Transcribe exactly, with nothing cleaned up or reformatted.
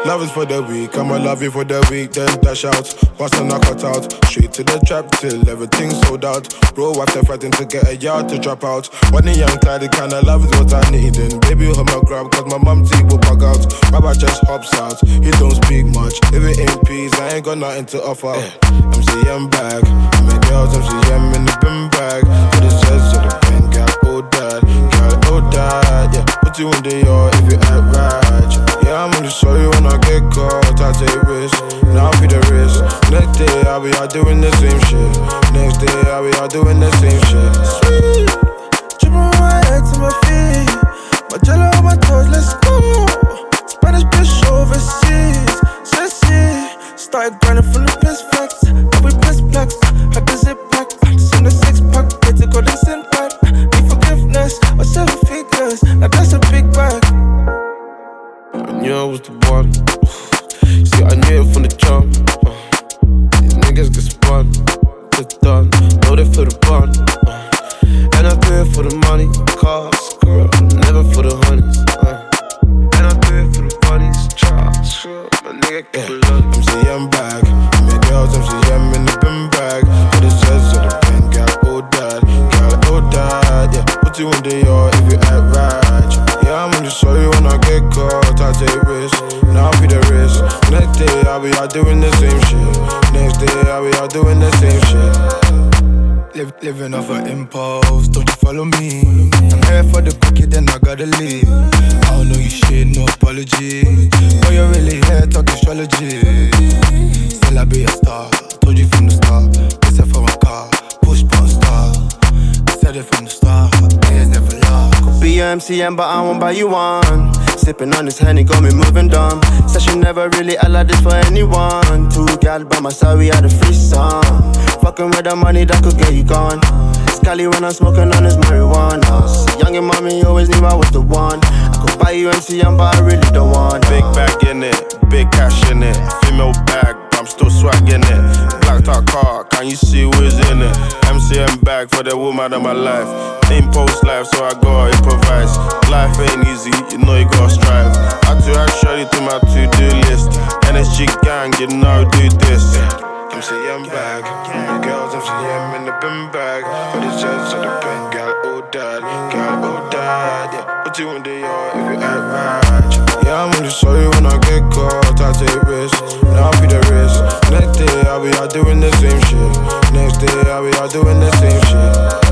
Love is for the weak, I'ma love you for the week, then dash out. Pass and I cut out, straight to the trap till everything's sold out. Bro, after fighting to get a yard to drop out. When the young Clyde, the kind of love is what I need. And baby, hold my grab, cause my mom teeth will bug out. Baba just hops out, he don't speak much. If it ain't peace, I ain't got nothing to offer. Yeah. M C M back, I'm a girls, M C M in the bin bag. With the chest of the pen, got oh dad, got oh dad, yeah. Put you in the yard if you act right. Yeah, I'm only sorry when I get caught, I take risks, now I'll be the risk. Next day, I'll be out doing the same shit. Next day, I'll be out doing the same shit. Sweet, dripping my head to my feet, my jello on my toes, let's go. Spanish bitch overseas, sassy. Started grinding from the piss facts, now we piss blacks. Had the zip pack, send a six pack, get to go then send back. Need forgiveness, or seven figures, now that's a big bag. I knew I was the one. See, I knew it from the jump. Uh, these niggas get spun, get done. Know they feel the bun. Uh, and I do it for the money, cars, girl, never for the honeys. Uh, and I do it for the bunnies, Charles, sure, my nigga keep it low. M C M back, I'm a girls, M C M in the bin bag. With the chest of the pen, got oh dad, got oh dad, yeah. Put you in the yard if you act right. Yeah, I'm only sorry when I get caught, I take risks, now I'll be the risk. Next day, I'll be out doing the same shit. Next day, I'll be out doing the same shit. Live, living off an impulse, don't you follow me? I'm here for the cookie, then I gotta leave. I don't know you shit, no apology. But you're really here talking astrology. Still I be a star, told you from the start. This is for my car, push button star. Said it from the start, players never lie. Could be a M C M, but I won't buy you one. Sipping on this Henny, got me moving dumb. Said she never really act like this for anyone. Two gal by my side, we had a threesome. Fucking with the money that could get you gone. Scally when I'm smoking on this marijuana. Young and mommy always knew I was the one. I could buy you M C M, but I really don't want. Big bag in it, big cash in it. Female bag, I'm still swagging it. Blacked out car, can you see who's in it? M C M bag for the woman of my life. Ain't post life, so I gotta improvise. Life ain't easy, you know you gotta strive. Had to add shorty to my to-do list. N S G gang, you know do this. M C M bag, my girls M C M in the bin bag. For the chest of the pen, got oh dad, got oh dad, yeah. Put you in the yard if you act right. Yeah, I'm only sorry when I get caught, I take risks, now I'll be the risk. Next day, I'll be out doing the same shit. Next day, I'll be out doing the same shit.